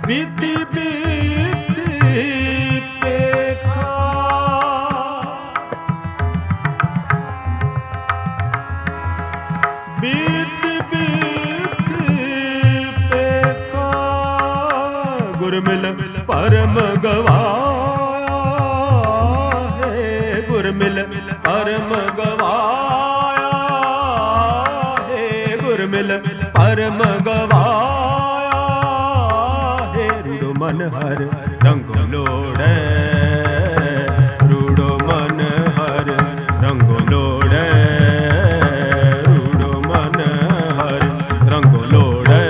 ਬੀਤੀ ਬੀਤੀ ਪੇਖਾ ਬੀਤੀ ਬੀਤੀ ਪੇਖਾ ਗੁਰ ਮਿਲ ਪਰਮ ਗਵਾਇਆ ਹੈ ਗੁਰ ਮਿਲ ਪਰਮ ਗਵਾਇਆ ਹੈ ਗੁਰ ਮਿਲ ਪਰਮ ਗਵਾਇਆ ਹੈ ਰੂੜੋ ਮਨ ਹਰ ਰੰਗੋ ਲੋੜੈ ਰੂੜੋ ਮਨ ਹਰ ਰੰਗੋ ਲੋੜੈ ਰੂੜੋ ਮਨ ਹਰ ਰੰਗੋ ਲੋੜੈ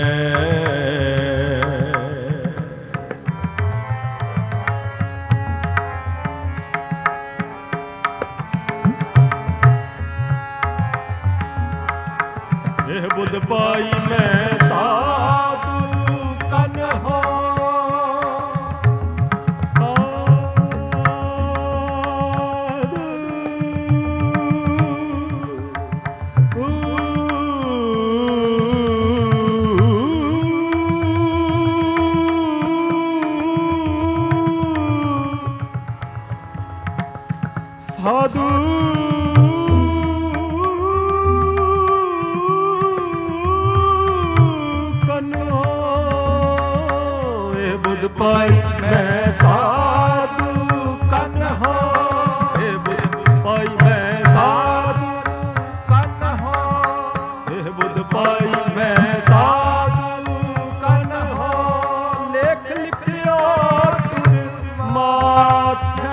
ਇਹ ਬੁੱਧ ਪਾਈ ਮੈਂ ਸਾਧੂ ਕਨ ਹੋ ਸਾਧੂ ਪਾਈ ਮੈਂ ਸਾਧੂ ਕਨ ਹੋ ਇਹ ਬੁੱਧ ਪਾਈ ਮੈਂ ਸਾਧੂ ਕਨ ਹੋ ਇਹ ਬੁੱਧ ਪਾਈ ਮੈਂ ਸਾਧੂ ਕਨ ਹੋ ਲੇਖ ਲਿਖਿਓ ਤੁਰ ਮਾਥੇ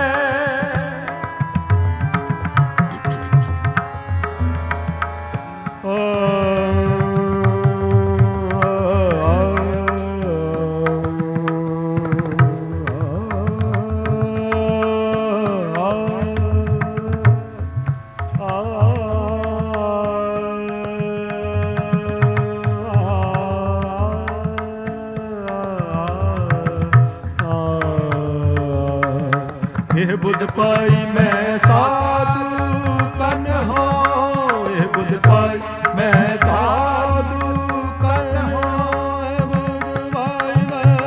ਇਹ ਬੁੱਧ ਪਾਈ ਮੈਂ ਸਾਧੂ ਕਨ ਹੋ ਇਹ ਬੁੱਧ ਪਾਈ ਮੈਂ ਸਾਧੂ ਕਨ ਹੋ ਇਹ ਬੁੱਧ ਪਾਈ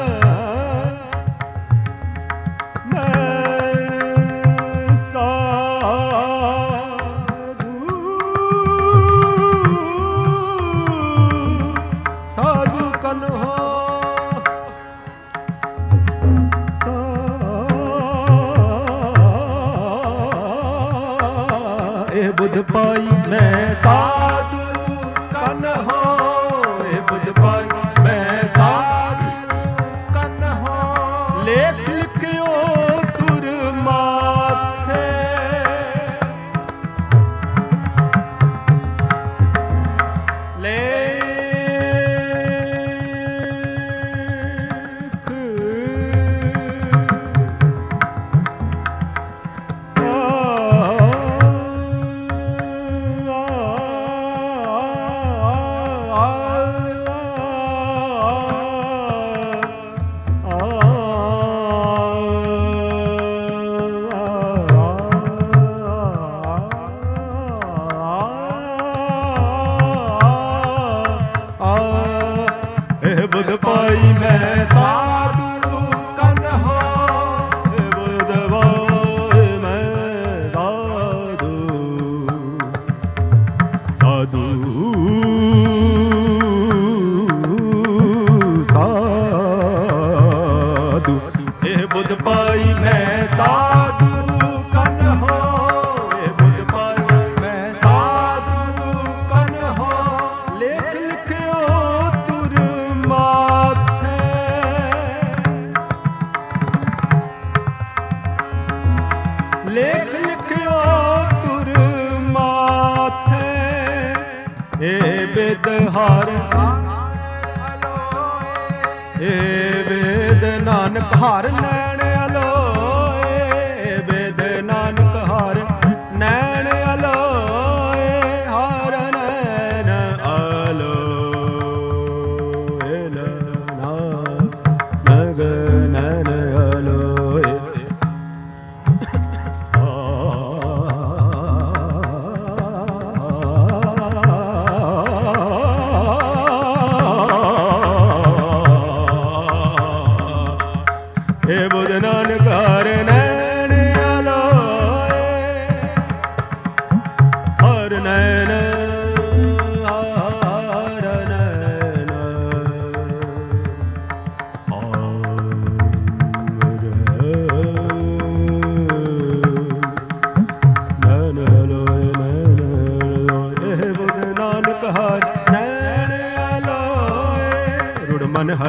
ਮੈਂ ਸਾਧੂ ਸਾਧੂ ਕਨ ਹੋ ਇਹ ਬੁੱਧ ਪਾਈ ਮੈਂ ਸਾਧੂ ਕਨ ਹੋ ਇਹ ਬੁੱਧ ਪਾਈ ਮੈਂ ਸਾਧੂ ਕਨ ਹੋ ਲੇਖ ਲਿਖਿਓ ਤੁਰ ਮਾਥੇ ਇਹ ਬੁੱਧ ਪਾਈ ਮੈਂ ਸਾਧੂ ਕਨ ਹੋ ਇਹ ਬੁੱਧ ਪਾਈ ਮੈਂ ਸਾਧੂ ਸਾਧੂ ਸਾਧੂ ਇਹ ਬੁੱਧ ਪਾਈ ਮੈਂ ਸਾਧੂ ਕਨ ਹੋ ਇਹ ਬੁੱਧ ਪਾਈ ਮੈਂ ਸਾਧੂ ਕਨ ਹੋ ਲੇਖ ਲਿਖਿਓ ਤੁਰ ਮਾਥੇ ਲੇਖ ਲਿਖਿਓ ਤੁਰ ਮਾਥੇ ਇਹ ਬਿਦ ਹਰ ਇਹ ਵੇਦ ਨਾਨਕ ਹਰ ਨੈਣ ਅਲੋਏ ਵੇਦ ਨਾਨਕ ਹਰ ਨੈਣ ਅਲੋਏ ਹਰ ਨੈਣ ਅਲੋਏ ਨਗ ਨੈਣ ਅਲੋਏ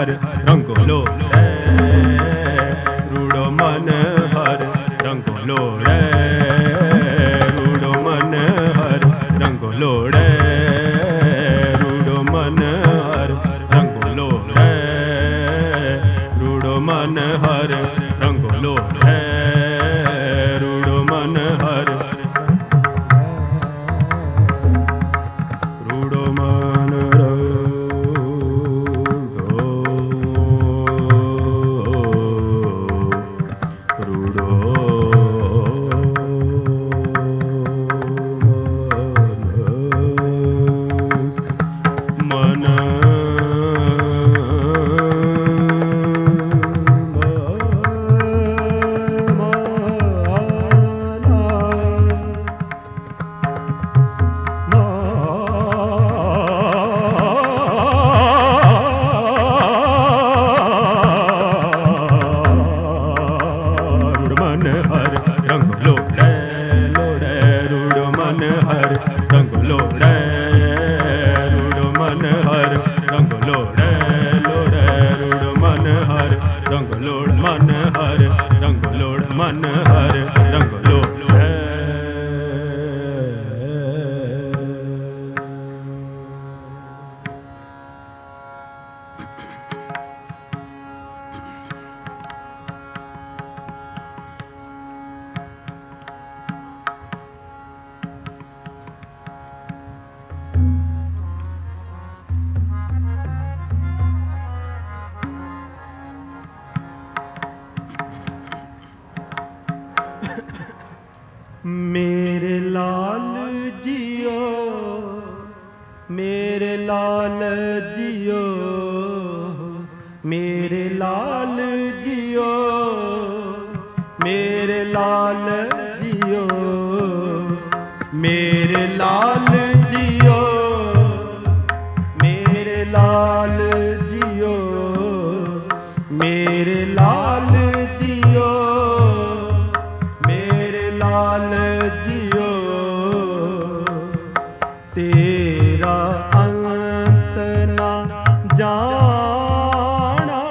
हर रंगो लोड़े, रूड़ो मन हर रंगो लोड़े, रूड़ो मन हर रंगो लोड़े, रूड़ो मन हर रंगो लोड़े, रूड़ो मन हर रंगो लोड़े, रूड़ो मन हर रूड़ो मन मेरे लाल जियो, मेरे लाल जियो, मेरे लाल जियो, मेरे लाल जियो, मेरे लाल जियो, मेरे लाल जियो, मेरे लाल जियो, मेरे लाल जियो, तेरा अंत ना जाना,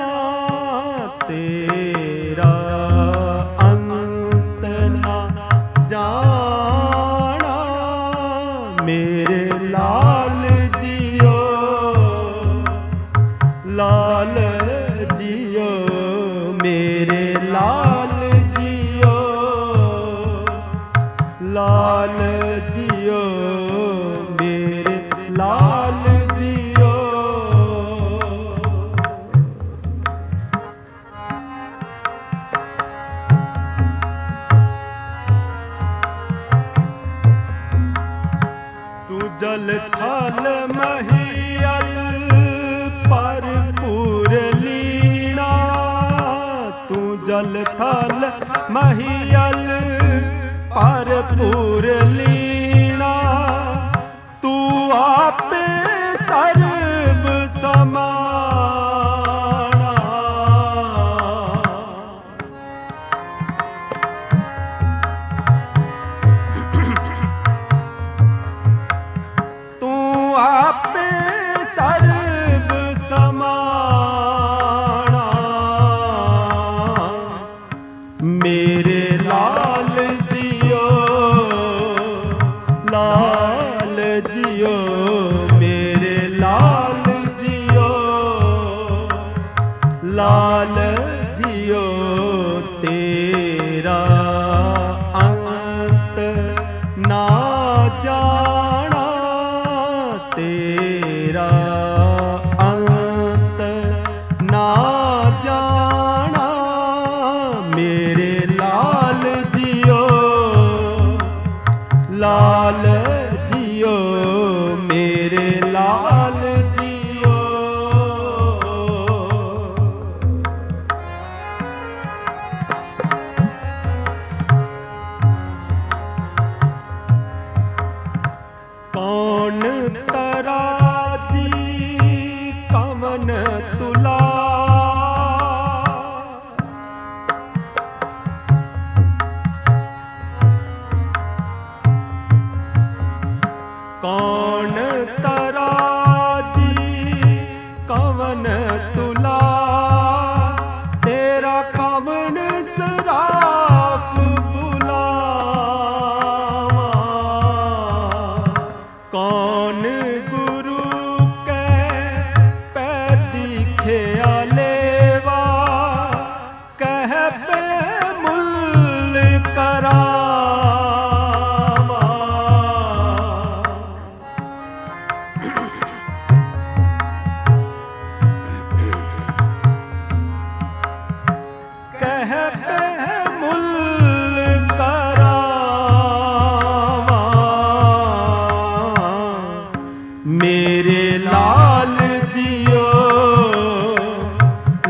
तेरा अंत ना जाना, मेरे लाल जियो, लाल जियो, मेरे लाल जियो, लाल जियो, मेरे लाल जियो। तू जल थल महियल भरपूर लीना, तू जल थल महियल भरपूर लीना, तू आपे सर्व समाना, तू आपे सर्व समाना, मेरे लाल जियो, लाल जियो, मेरे लाल जियो, लाल जियो, तेरा अंत ना जाना, तेरा अंत ना जाना, मेरे लाल जियो, लाल जियो, मेरे लाल जियो। कौन तराजी कमन तुला,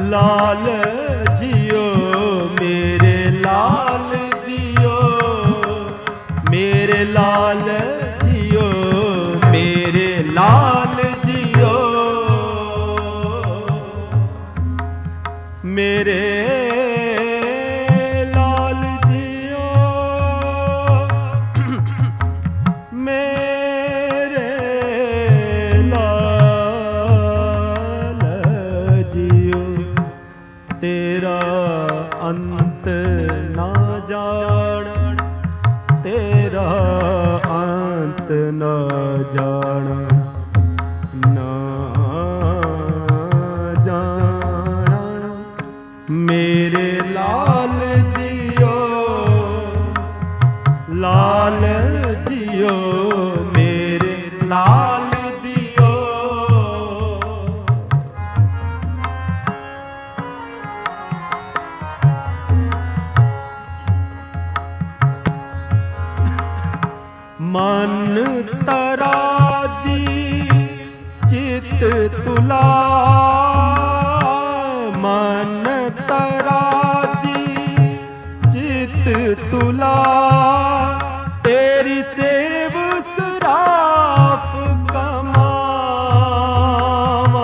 लाल जियो मेरे लाल जियो, मेरे लाल जियो, मेरे लाल जियो, मेरे लाल जियो, मेरे लाल जियो। तेरा अंत ना जान, तेरा अंत ना जान, ना जान। मेरे लाल जियो, लाल जियो, मेरे लाल जियो। मन तराजी चित तुला, मन तराजी चित तुला, तेरी सेव सराफ कमावा।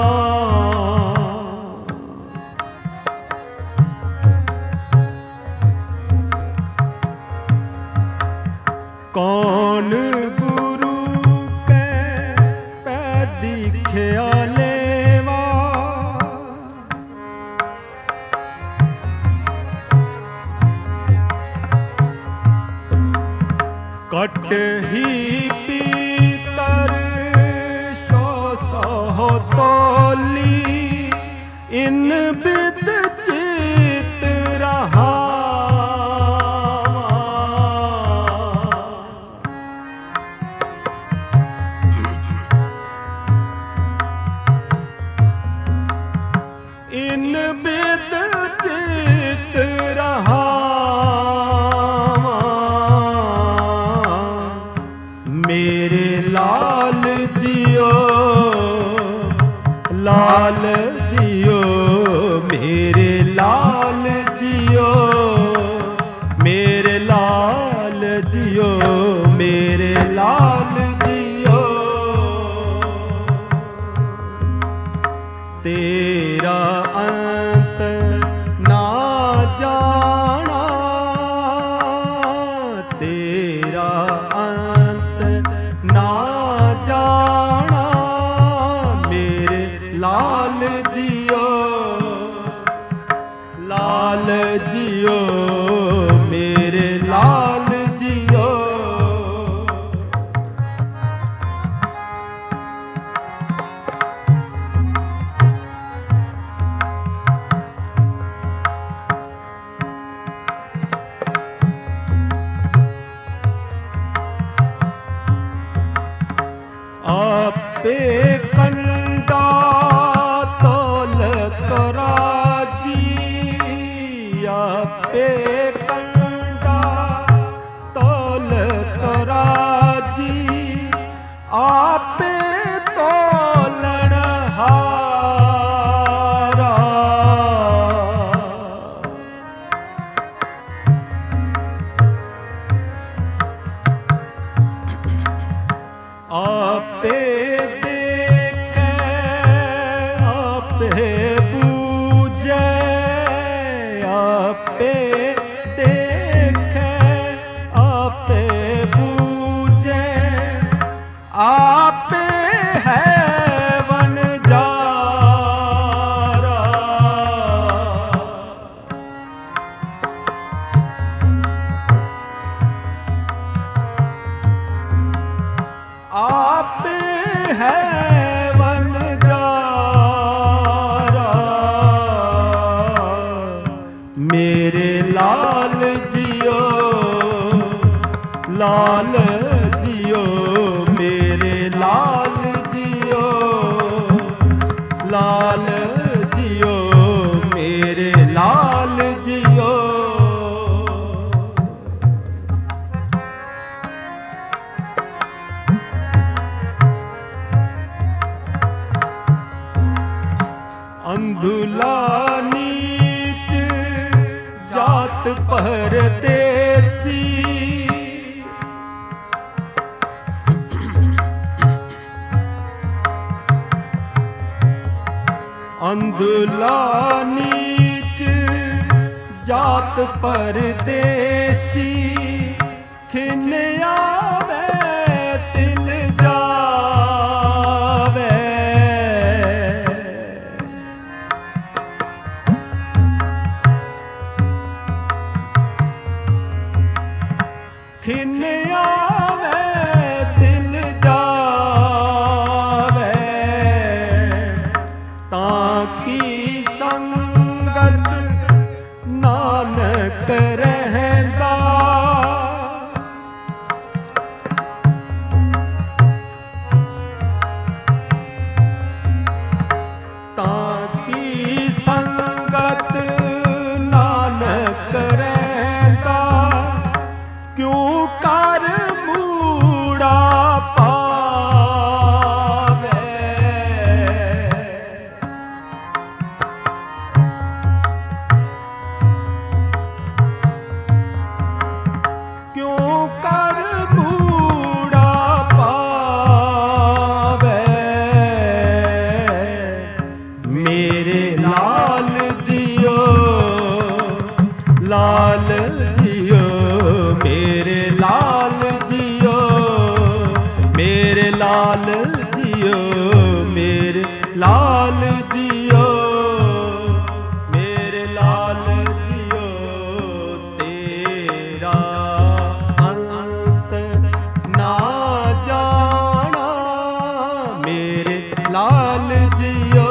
कौन गुरु के पैदी ख्यालेवा, कट ही पीतर सो सो तोली, इन बिद चित रहा। इन बिद चित रहा, मेरे लाल जियो, लाल जियो, मेरे लाल जियो, मेरे लाल जियो, मेरे लाल जियो। तेरा अंत ना जाना, तेरा अंत ना जाना, मेरे लाल जियो, लाल जियो, मेरे लाल जियो। आपे कंडा तोल कराजी, आपे कंडा तोल कराजी, आपे तोलन हारा। आपे देखे आपे बूझे, आपे देखे आपे बूझे, आपे है वनजारा। आपे है वनजारा, मेरे लाल जियो, लाल जियो, मेरे लाल जियो, लाल जियो, मेरे लाल जियो। अंधु ਅੰਧਲਾ ਨੀਚ ਜਾਤ ਪਰਦੇਸੀ, ਅੰਧਲਾ ਨੀਚ ਜਾਤ ਪਰਦੇਸੀ, ਖਿਨ ਆਵੇ ਤਿਲ ਜਾਵੇ, ਖਿਨ ਆਵੇ ਤਿਲ ਜਾਵੇ, ਤਾਂ ਕੀ ਸੰਗਤ ਨਾਨਕ ਰਹਿੰਦਾ, ਤਾਂ ਕੀ ਸੰਗਤ ਨਾਨਕ ਰਹਿੰਦਾ, ਕਿਉਂ ਕਰ ਮੂੜਾ ਪਾਵੇ, ਕਿਉਂ ਕਰ ਮੂੜਾ ਪਾਵੇ, ਮੇਰੇ ਲਾਲ ਜੀਓ, ਲਾਲ ਜੀਓ, ਮੇਰੇ ਲਾਲ ਜੀਓ, ਮੇਰੇ ਲਾਲ ਜੀਓ, ਮੇਰੇ ਲਾਲ ਜੀਓ, ਮੇਰੇ ਲਾਲ ਜੀਓ, ਤੇਰਾ ਅੰਤ ਨਾ ਜਾਣਾ, ਮੇਰੇ ਲਾਲ ਜੀਓ,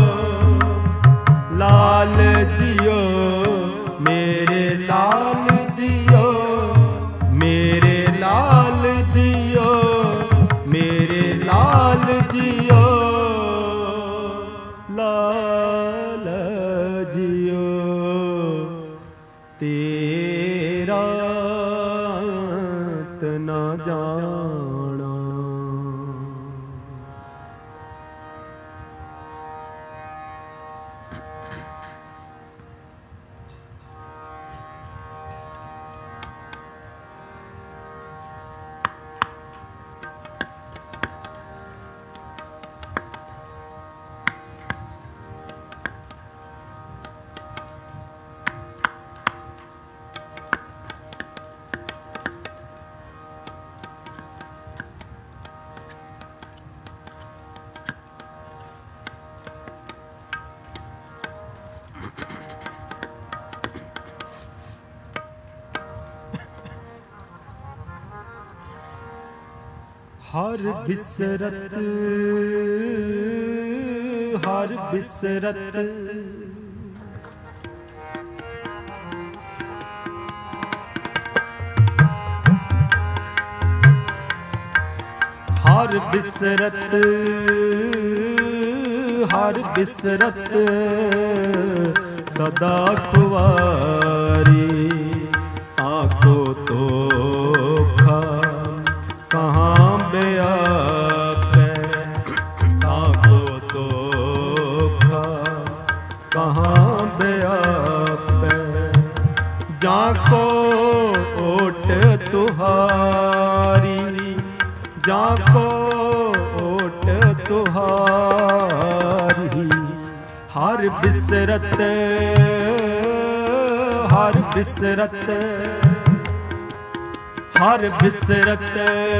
ਲਾਲ ਜੀਓ, ਮੇਰੇ ਲਾਲ ਜੀਓ, ਮੇਰੇ ਲਾਲ ਜੀਓ, ਮੇਰੇ ਲਾਲ ਜੀਓ, ਲਾਲ ਜੀਓ, ਤੇਰਾ ਅੰਤ ਨਾ ਜਾਣਾ। ਹਰ ਬਿਸਰਤ, ਹਰ ਬਿਸਰਤ, ਹਰ ਬਿਸਰਤ, ਹਰ ਬਿਸਰਤ, ਸਦਾ ਖੁਆਰੀ, ਆਖੋ ਤੋਖਾ ਕਹਾਂ ਬਿਆਪੈ, ਆਖੋ ਤੋਖਾ ਕਹਾਂ ਬਿਆਪੈ, ਜਾਂ ਕੋ ਓਟ ਤੁਹਾਰੀ, ਜਾਂ ਕੋ ਓਟ ਤੁਹਾਰੀ, ਹਰ ਬਿਸਰਤ, ਹਰ ਬਿਸਰਤ, ਹਰ ਬਿਸਰਤ,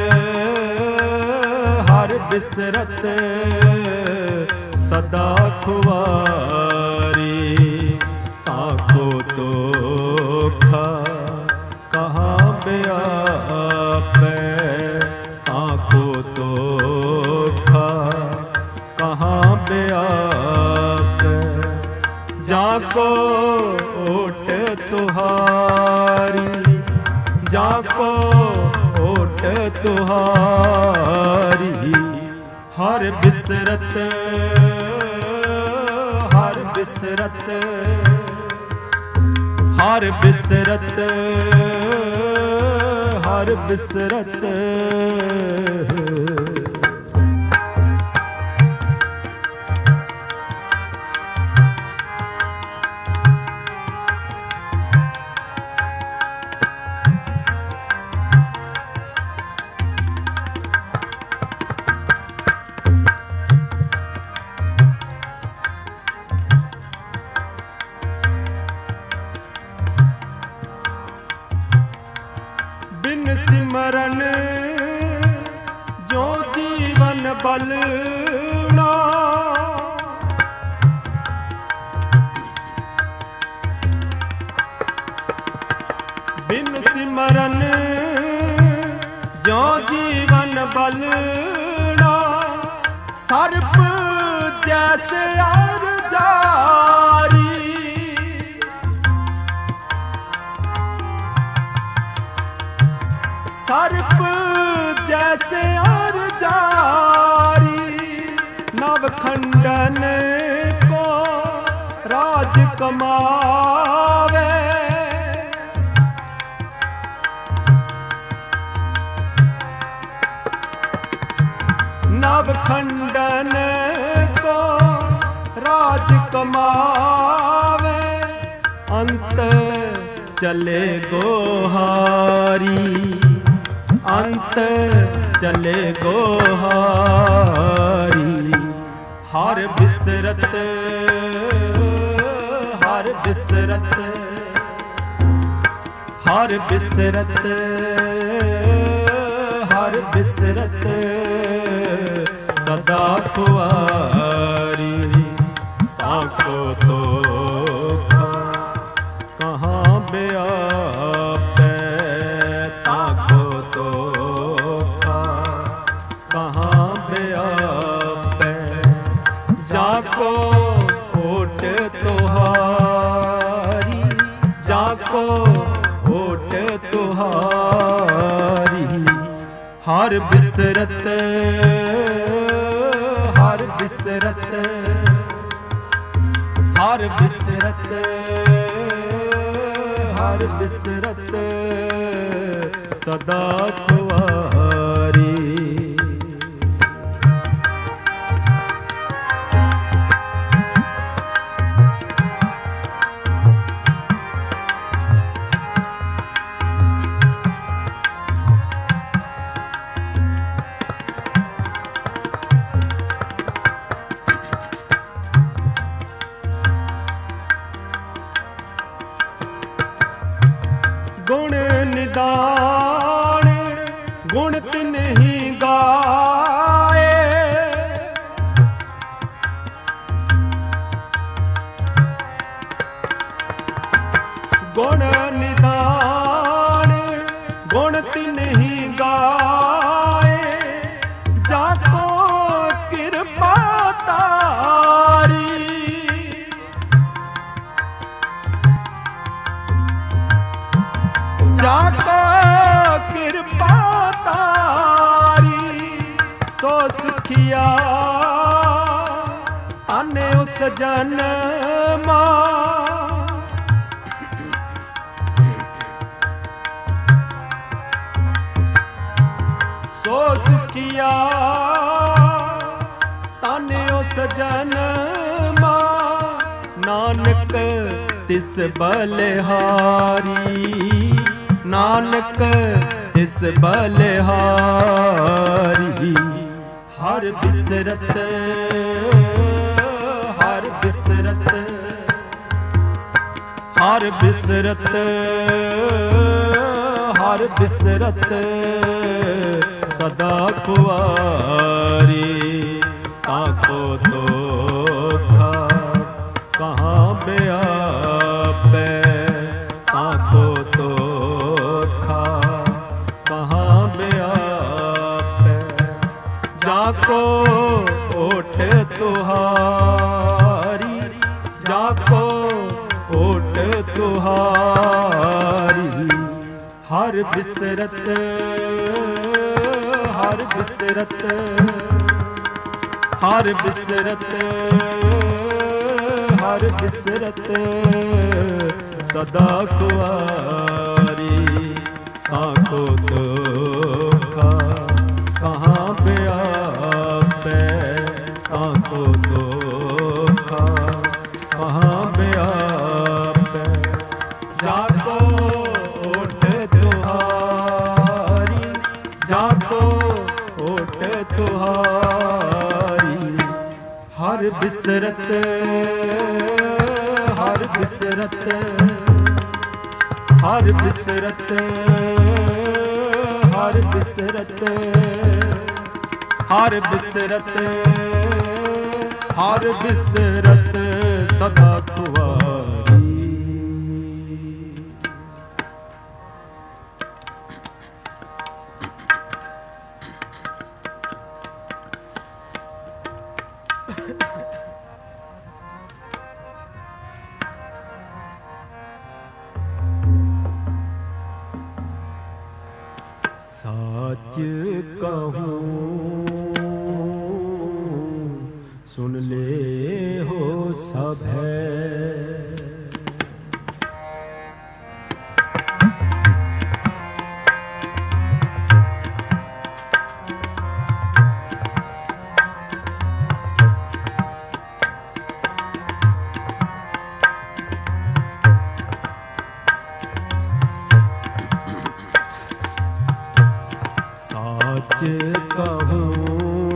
ਹਰ ਬਿਸਰਤ, ਸਦਾ ਖੁਆਰੀ, ਆਖੋ ਤੋਖਾ ਕਹਾਂ ਬਿਆਪੈ, ਆਖੋ ਤੋਖਾ ਕਹਾਂ ਬਿਆਪੈ, ਜਾਂ ਕੋ ਓਟ ਤੁਹਾਰੀ, ਜਾਂ ਕੋ ਓਟ ਤੁਹਾਰੀ, ਹਰ ਬਿਸਰਤ, ਹਰ ਬਿਸਰਤ, ਹਰ ਬਿਸਰਤ, ਹਰ ਬਿਸਰਤ, सिमरन जो जीवन बलना, बिन सिमरन जो जीवन बलना, सर्प जैसे अर जारी, सर्प जैसे अर जारी, नवखंडन को राज कमावे, नवखंडन को राज कमावे, अंत चले गोहारी, अंत चले गोहारी, हर बिसरत, हर बिसरत, हर बिसरत, हर बिसरत, सदा खुआरी, ताको तो कहाँ व्यापै, ताको तो कहाँ व्यापै, जाको ओट तुहारी, जाको ओट तुहारी, हर बिसरत, हर बिसरत, हर बिसरत, हर बिसरत, सदा खुआरी। गुण निदान गुण तिन्हीं गाए, गुण निदान गुण तिन्हीं गाए, जाको कृपा तारी, जाको कृपा तारी, सो सुखिया आने उस जन्मा, सो सुखिया ताने उस जन्मा, नानक तिस बलिहारी, नानक तिस बलिहारी, हर बिसरत, हर बिसरत, हर बिसरत, हर बिसरत, सदा खुआरी, ताको तो कहाँ व्यापै, ताको तो कहाँ व्यापै, जाको ओट तुहारी, जाको ओट तुहारी, हर बिसरत, हर बिसरत, हर बिसरत, हर बिसरत, सदा खुआरी, ताको तो कहाँ व्यापै, ताको तो कहाँ व्यापै, जाको ओट तुहारी, जाको ओट तुहारी, हर बिसरत, हर बिसरत, हर बिसरत, हर बिसरत, हर बिसरत, हर बिसरत सदा कुवारी। साच कहूँ सुन ले हो सब है, साच कहूँ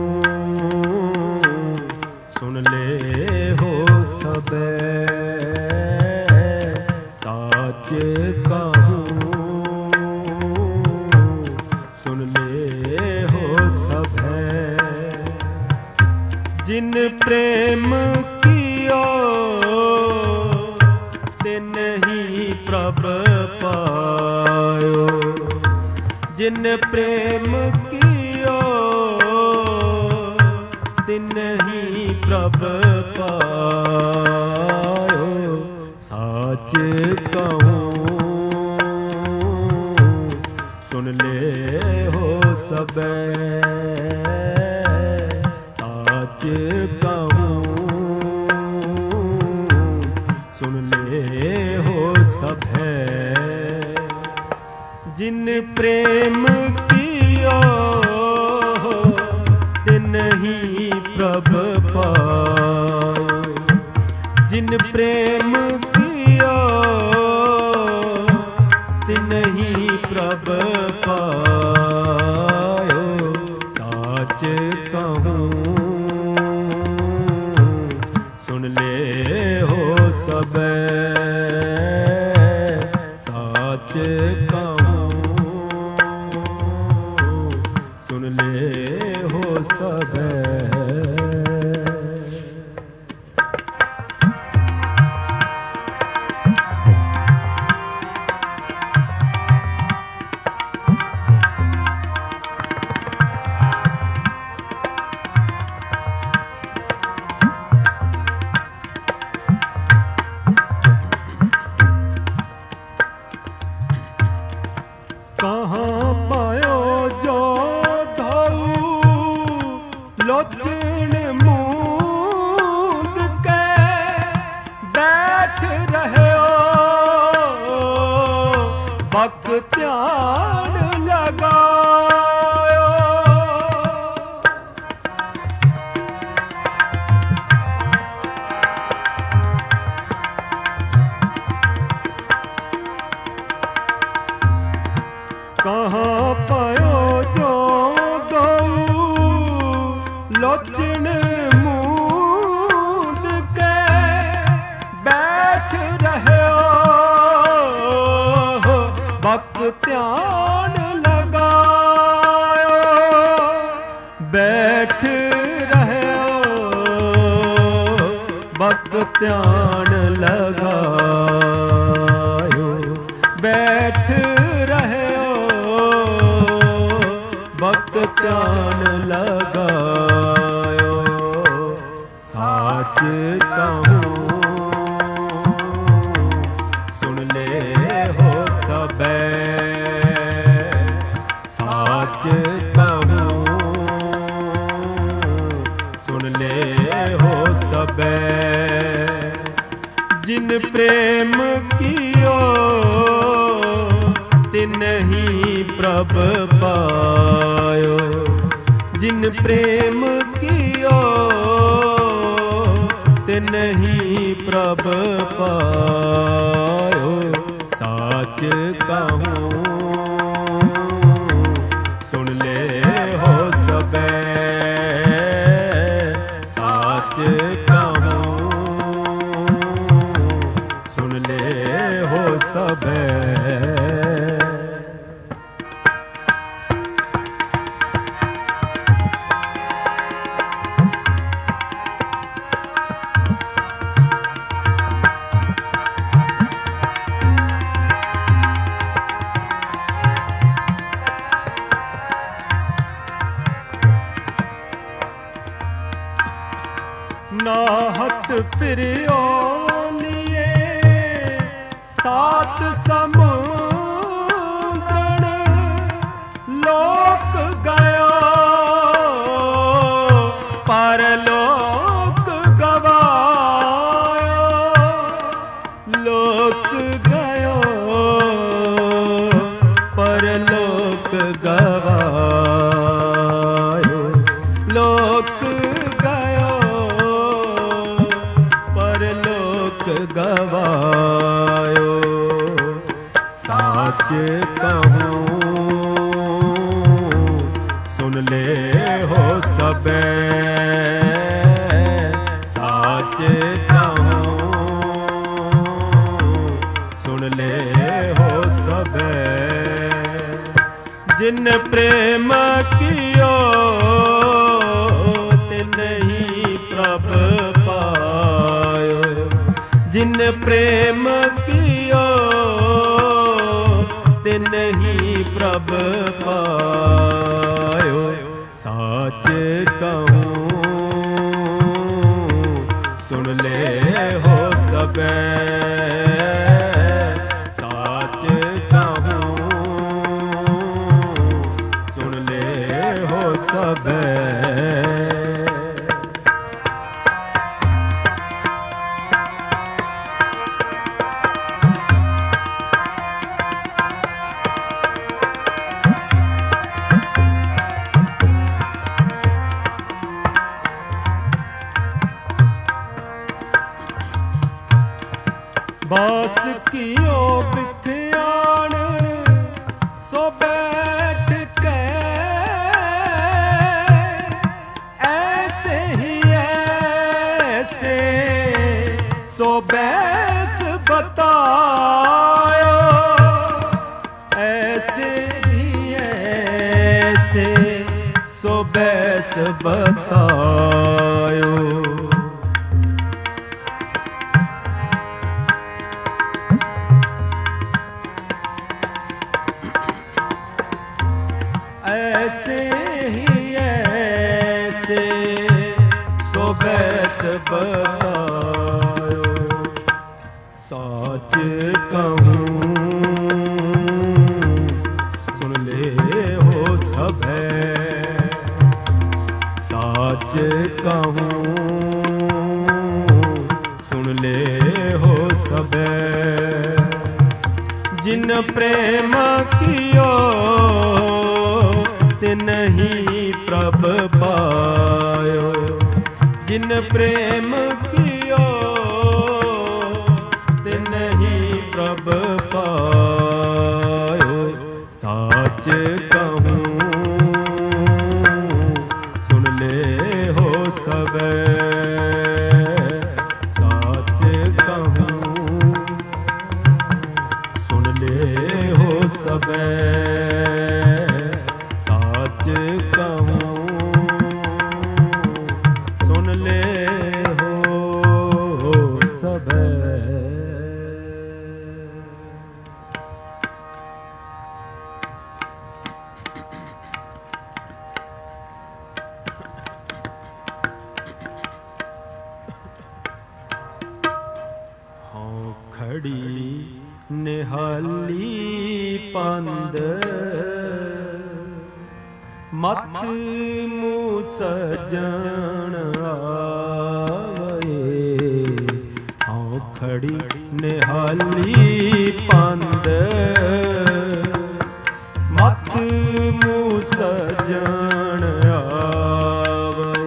सुन ले हो सबे, साच कहूँ सुन ले हो सबे। जिन प्रेम कियो तिन ही प्रभ पायो, जिन प्रेम कियो तिन ही प्रभ पायो। साच कहूँ सुन ले हो सबे, साच कहूँ सुन ले हो सबे। जिन प्रेम कियो तिन ही प्रभ पायो, जिन प्रेम कियो तिन ही प्रभ पायो। साच कहूँ सुन ले हो सबे, साच कहूँ सुन ले हो सबे। कहाँ पायो जो धऊ लोचन मूंद के बैठ रहे हो, बख्तियार लगायो। कहाँ पायो जो गऊ लोचन मूंद के बैठ रहे हो, बख्तियार लगायो। बैठ रहे हो, बख्तियार लगायो। बैठ रहे बख्तियार लगायो। साच कहूँ सुन ले हो सबे, साच कहूँ सुन ले हो सबे। जिन प्रेम कियो तिन ही प्रभ पायो, जिन प्रेम कियो तिन ही प्रभ पायो। साच कहूँ सुन ले हो सबे, साच कहूँ सुन ले हो सबे। ਵਾਇਓ। ਸਾਚ ਕਹੂੰ ਸੁਨ ਲੈ ਹੋ ਸਭੈ, ਸਾਚ ਕਹੂੰ ਸੁਨ ਲੈ ਹੋ ਸਭੈ। ਜਿਨ ਪ੍ਰੇਮ ਕੀਓ ਤਿਨ ਹੀ ਪ੍ਰਭ ਪਾਇਓ। ਜਿਨ ਪ੍ਰੇਮ ਕੀਓ ਤਿਨ ਹੀ ਪ੍ਰਭ ਪਾਇਓ। ਸਾਚ ਕਹੂੰ ਸੁਨ ਲੈ ਹੋ ਸਭੈ, ਸਾਚ ਕਹੂੰ ਸੁਨ ਲੈ ਹੋ ਸਭੈ। ਬਾਸ ਕੀਓ ਬਿਖਿਆਣ ਸੋ ਬੈਠ ਕੇ, ਐਸੇ ਹੀ ਐਸੇ ਸੋ ਬੈਸ ਬਤਾਇਓ। ਐਸੇ ਹੀ ਐਸੇ ਸੋ ਬੈਸ ਬਤਾਇਓ। ऐसे ही ऐसे सो बैस बतायो। साच कहूँ सुन ले हो सभै, साच कहूँ सुन ले हो सभै। जिन प्रेम कियो तिन ही प्रभ पायो। जिन प्रेम कियो तिन ही प्रभ पायो। साच कहूँ सुन ले हो सभै, साच कहूँ सुन ले हो सभै। कहूँ सुन ले हो सभै। हाँ खड़ी निहाली पंद मत मूँ सजन आवे। हाँ खड़ी निहाली पंद मत मूँ सजन आवे।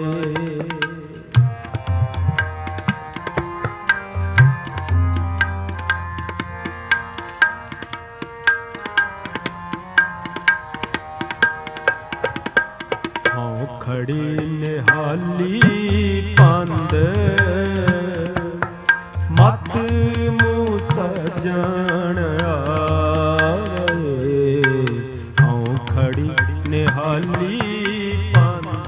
खड़ी निहाली पंद मत मूँ सजन आवे। हाँ खड़ी निहाली पंद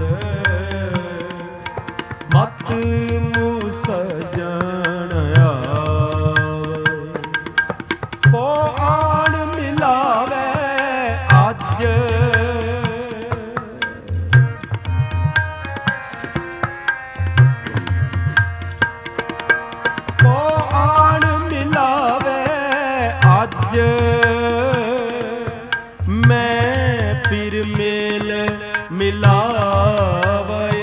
मत मूँ सजन आवे। को आन मिलावे अज मैं पिर मेल मिलावे।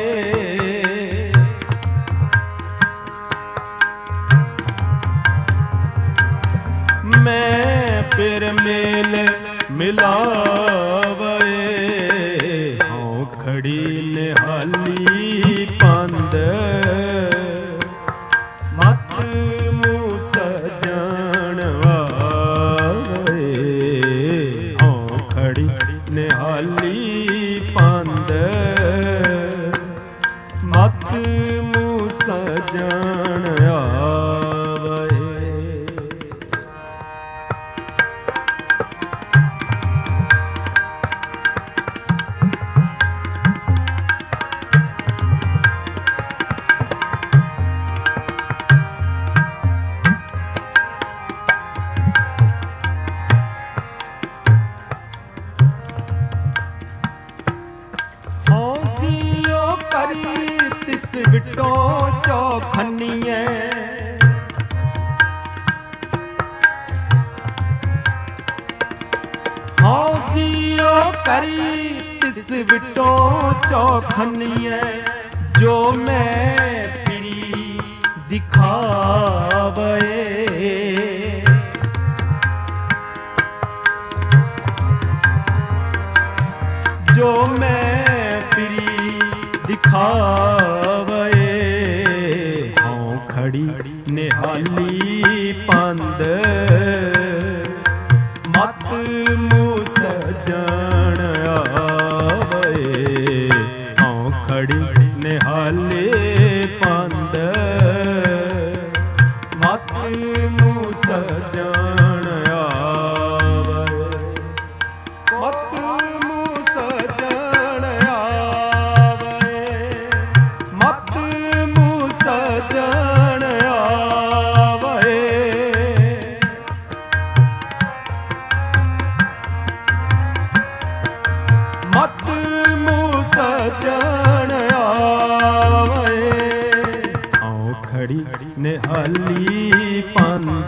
मैं पिर मेल मिलावे। हाँ खड़ी निहाली पंद मत मूँ सजन करी तिस विटो चौखनिए, जो मैं पिरी दिखावे। जो मैं पिरी दिखावे, हाँ खड़ी निहाली पंद मत मुँह सजण आवे। हाँ खड़ी निहाली पंद मत मुँह सजण आवे। मत मुँह सजण आवे, मत मुँह सजण आवे। मत मुँह सजण आवे, हाँ खड़ी निहाली पंद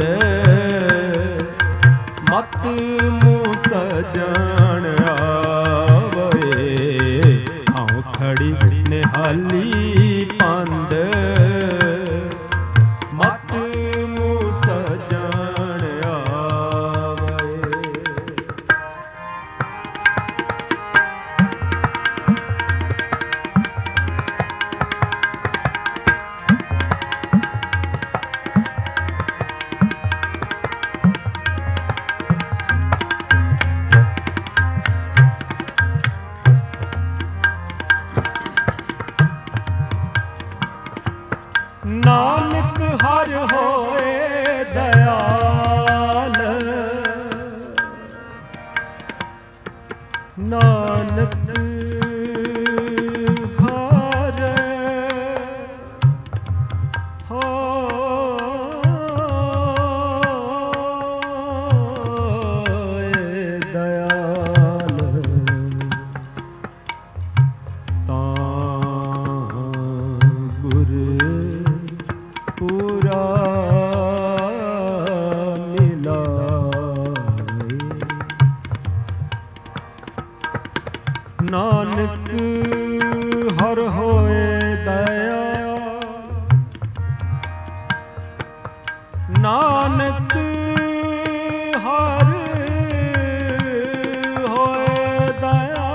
मत मुँह सजण आवे। हाँ खड़ी निहाली पंद मत मुँह सजण आवे। नानक हर होए दयाल, नानक हर होए दयाल। तां गुर पूरा मिलावे। नानक हर होए दया, नानक हर होए दया।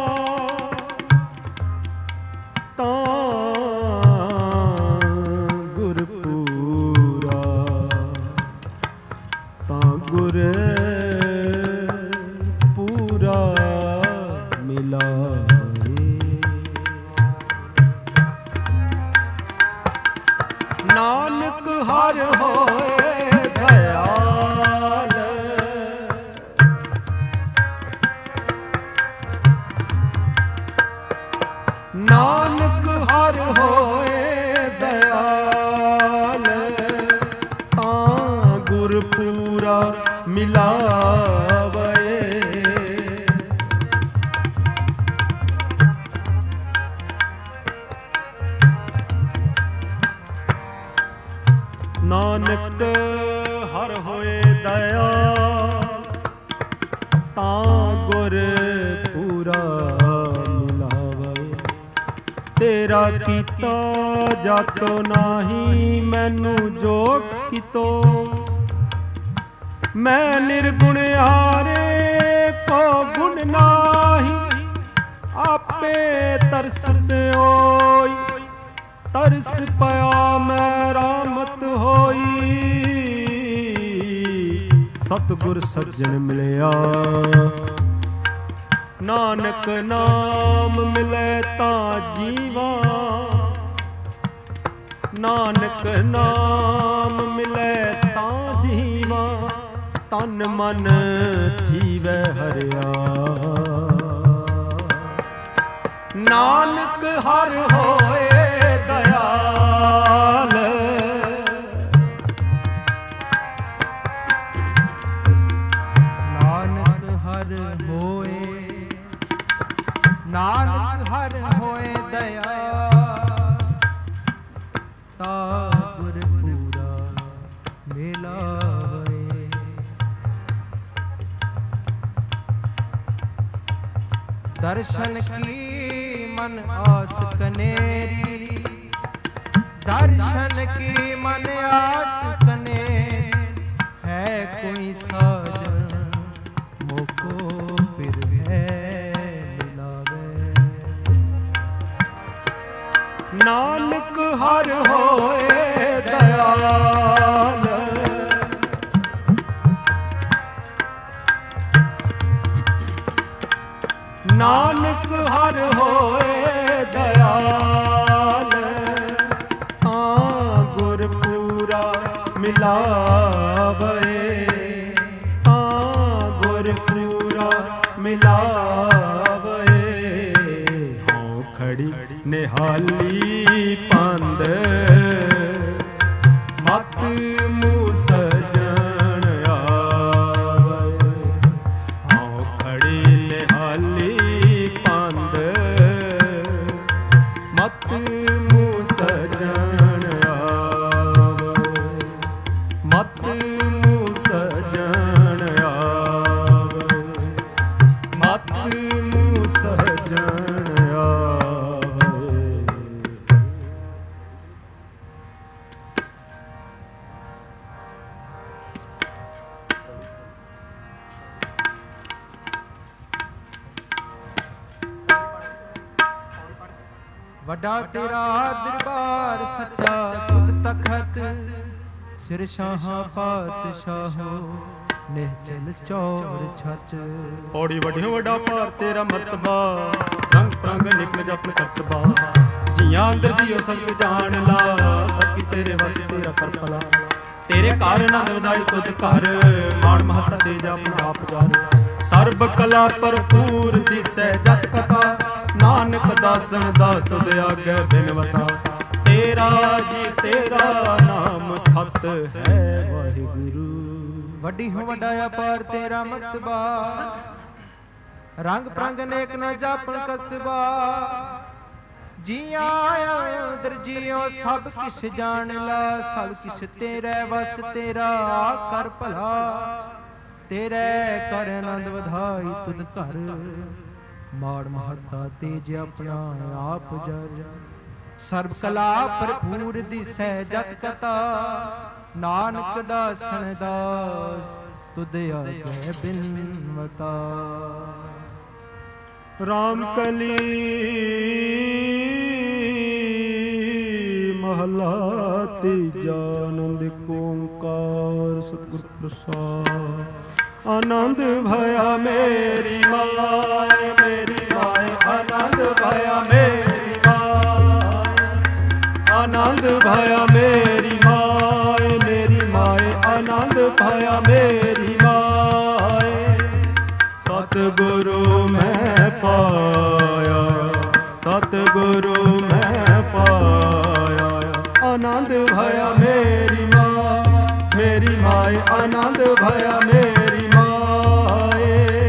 तां गुर पूरा, तां गुर पूरा मिलावे। नानक हर होए दयाल, नानक हर होए दयाल। तां गुर पूरा मिलावे। नानक हर होए दया, तां गुर पूरा मिलावे। तेरा कीता जातो नाही, मैनू जो कितो। मैं निर्गुण हारे को गुण नाही, आपे तरसत होई। तरस पया मैं रामत होई, सतगुर सज्जन मिलया। नानक नाम मिले तां जीवा, नानक नाम मिले तां जीवा। तन मन थीवै हरिया, नानक हर होए दयाल। नानक हर होए, नानक हर होए दयाल। ता गुर पूरा मिलावे। दर्शन की मन आस कनेरी, दर्शन की मन आस कनेरी, है कोई साजन मोको फिर है मिलावे। नानक हर होए दयाल, नानक हर होए दयाल, गुर पूरा मिलावे, गुर पूरा मिलावे। हों खड़ी निहाली पंद, मत मूँ सजन आवे। हों खड़ी निहाली पंद, मत मूँ सजन आवे, मत मूँ सजन आवे, मत मूँ सजन आवे। वड्डा तेरा दरबार सच्चा खुद तखत, सिर शाहां पातशाहो निहचल चौर छच। पौड़ी वड्डियों वड्डा भार तेरा मरतबा, रंग रंग निकल जपन करतबा। जियां अंदर जियो सब जान ला, सबकी तेरे वस तेरा कर भला। तेरे घर नंद वधाई तुद घर, मान महता तेजा आप जान। सर्ब कला भरपूर दिसै जत कथा, नानक दासन दास तुद आगे बिनवता। तेरा जी तेरा नाम सत है वाहिगुरु। वड्डी हो वड्डा अपार तेरा मरतबा, रंग प्रंग नेक न जापन करतबा। जिया अंदर जियो सब किश जान ला, सब किश तेरे वस तेरा कर भला। तेरे कर आनंद वधाई तुद घर, माड़ महता तेज अपना आप जर। सर्ब कला भरपूर दिसै जत कथा, नानक दासन दास तुद आगे बिनवता। राम कली महला तीजा, आनंद ओंकार सतगुर प्रसाद। आनंद भया मेरी माय, मेरी माय आनंद भया मेरी माय। आनंद भया मेरी माय, मेरी माय आनंद भया मेरी माय। सतगुरु मैं पाया, सतगुरु मैं पाया। आनंद भया मेरी माय, मेरी माय आनंद भया मेरी माय।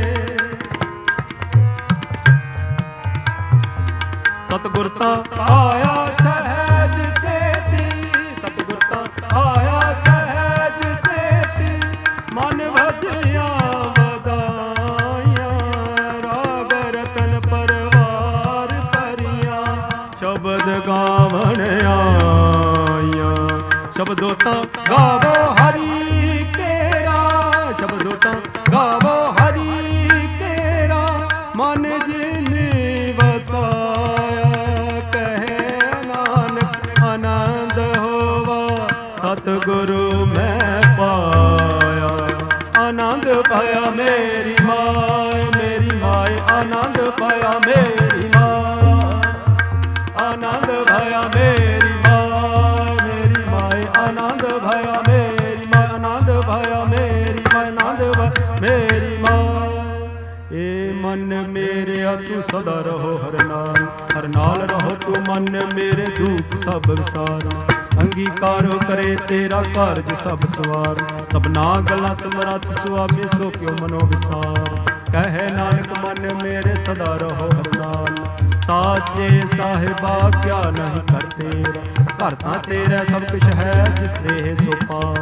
सतगुर ता आया सहज सेती, सतगुर ता आया सहज सेती। मन भजिया वदाइया, राग रतन परवार परिया। शब्द गावण आइया, शब्दों ता गावो हरि केरा, शब्दों ता गावो हरि केरा। मन जिन वसाया, कहे नानक आनंद होवा। सतगुरु मैं पाया, आनंद पाया मेरी माय, मेरी माय आनंद पाया मेरी माय। आनंद पाया मेरी माय, मेरी माय आनंद भया मेरी माय। आनंद भया मेरी माय, आनंद भया मेरी माय। ए मन मेरे तू सदा रहो हर नाल, हर नाल रहो तू मन मेरे दुख सब विसारा। अंगीकारो करे तेरा कारज सब सवार, सबना गला समरथ सुआमी सो क्यों मनो विसार। कहे नानक मन मेरे सदा रहो हर नाल, साचे साहिबा क्या नहीं कर तेरा। घर तां तेरा सब कुछ है जिस देह सो पार।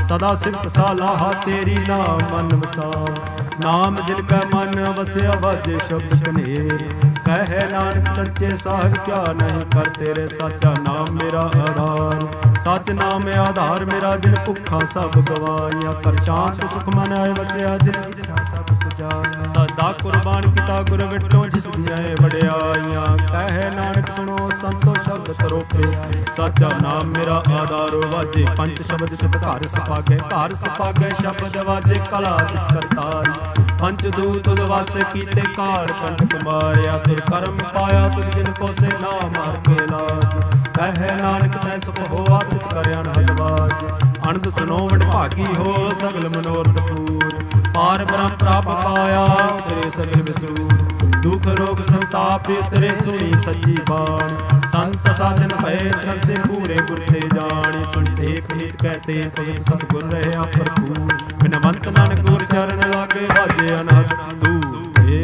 ਸਦਾ ਸਿਫਤ ਸਾਲਾਹਾ ਤੇਰੀ ਨਾਮ ਮਨ ਵਸਾਉ। ਨਾਮ ਜਿਨ ਕੈ ਮਨ ਵਸਿਆ ਵਾਜੇ ਸ਼ਬਦ ਕਨੇਰ। ਕਹੈ ਨਾਨਕ ਸੱਚੇ ਸਾਹਿਬ ਕਿਆ ਨਹੀਂ ਕਰ ਤੇਰੇ। ਸਾਚਾ ਨਾਮ ਮੇਰਾ ਆਧਾਰ, ਸੱਚ ਨਾਮ ਆਧਾਰ ਮੇਰਾ। ਜਿਨ ਭੁੱਖਾਂ ਸਭ ਗਵਾਈਆਂ, ਕਰ ਸ਼ਾਂਤ ਸੁਖ ਮਨ ਆਏ ਵਸਿਆ। ਜਿਨ ਇੱਛਾ ਸਭ ਸੁਜਾਇਆ, ਸਦਾ ਕੁਰਬਾਨ ਕੀਤਾ ਗੁਰ ਵਿਟੋ ਜਿਸ ਦੀਆਂ ਵਡਿਆਈਆਂ। ਕਹੈ ਨਾਨਕ ਸੁਣੋ ਸੰਤੋ ਸ਼ਬਦ ਕਰੋ ਪੇ। ਸਾਚਾ ਨਾਮ ਮੇਰਾ ਆਧਾਰ ਵਾਜੇ ਪੰਜ ਸ਼ਬਦ ਚਿਤ ਘਰ ਸੁਭਾਗੈ। ਘਰ ਸੁਭਾਗੈ ਸ਼ਬਦ ਵਾਜੇ ਕਲਾ ਚਿਤ ਕਰਤਾਰੀ। ਪੰਜ ਦੂਤ ਵਸ ਕੀਤੇ ਕਾਲ ਕੰਠ ਮਾਰਿਆ। ਤੁਰ ਕਰਮ ਪਾਇਆ ਤੁਧ ਜਿਨ ਕੋ ਸੇ ਨਾ ਮਾਰ ਕੇ ਲਾਜ। ਕਹੈ ਨਾਨਕ ਤੈ ਸੁਖ ਹੋਆ ਤੁਧ ਕਰਿਆ ਹਲਵਾਜ। ਅਨੰਦ ਸੁਨੋ ਵਡ ਭਾਗੀ ਹੋ ਸਗਲ ਮਨੋਰਥ ਪੂਰ। ਪਾਰ ਬ੍ਰਹਮ ਪ੍ਰਾਪਤ ਪਾਇਆ ਤੇਰੇ ਸਗਲ ਵਿਸੂਰ। ਦੁਖ ਰੋਗ ਸੰਤਾਪ ਤੇਰੇ ਸੁਣੀ ਸੱਚੀ ਬਾਣੀ। ਸੰਤ ਸਾਜਨ ਭਏ ਸਰਸੇ ਪੂਰੇ ਗੁਰ ਤੇ ਜਾਣੀ। ਸੁਣਤੇ ਪ੍ਰੀਤ ਕਹਤੇ ਪਵਿੱਤ ਸਤਿਗੁਰ ਰਹਿਆ ਭਰਪੂਰ। ਬਿਨਵੰਤ ਨਾਨਕ ਗੁਰ ਚਰਨ ਲਾਗੇ ਵਾਜੇ ਅਨਹਦ ਦੂਰੇ।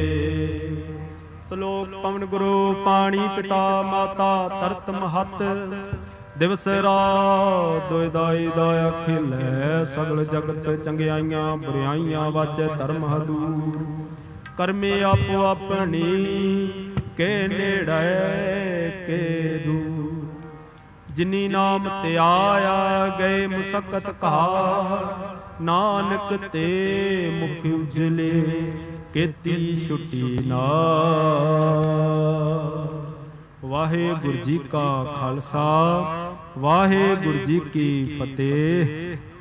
ਸ਼ਲੋਕ ਪਵਨ ਗੁਰੂ ਪਾਣੀ ਪਿਤਾ ਮਾਤਾ ਤਰਤ ਮਹਤ। ਦਿਵਸ ਰਾਤ ਦੁਇ ਦਾਈ ਦਾਇਆ ਖੇਲੈ। ਸਗਲ ਜਗਤ ਚੰਗਿਆਈਆਂ ਬੁਰਿਆਈਆਂ ਵਾਜੈ ਧਰਮ ਹਦੂਰ। ਕਰਮੇ ਆਪੋ ਆਪਣੀ ਕੇ ਨੇੜੇ ਕੇ ਦੂਰ। ਜਿਨੀ ਨਾਮ ਧਿਆਇਆ ਗਏ ਮੁਸਕਤ ਕਹਾ। ਨਾਨਕ ਤੇ ਮੁਖ ਉਜਲੇ ਕੀਤੀ ਛੁਟੀ ਨਾਮ। ਵਾਹਿਗੁਰੂ ਜੀ ਕਾ ਖਾਲਸਾ, ਵਾਹਿਗੁਰੂ ਜੀ ਕੀ ਫਤਿਹ।